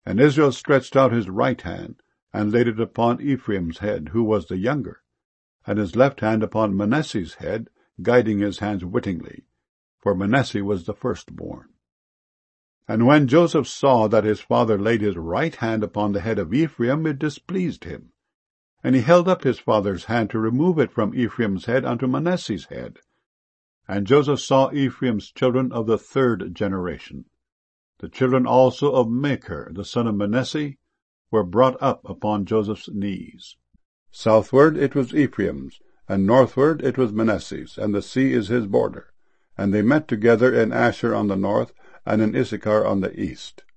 And Israel stretched out his right hand, and laid it upon Ephraim's head, who was the younger, and his left hand upon Manasseh's head, guiding his hands wittingly, for Manasseh was the firstborn. And when Joseph saw that his father laid his right hand upon the head of Ephraim, it displeased him. And he held up his father's hand to remove it from Ephraim's head unto Manasseh's head. And Joseph saw Ephraim's children of the third generation. The children also of Machir, the son of Manasseh, were brought up upon Joseph's knees. Southward it was Ephraim's, and northward it was Manasseh's, and the sea is his border. And they met together in Asher on the north, and in Issachar on the east.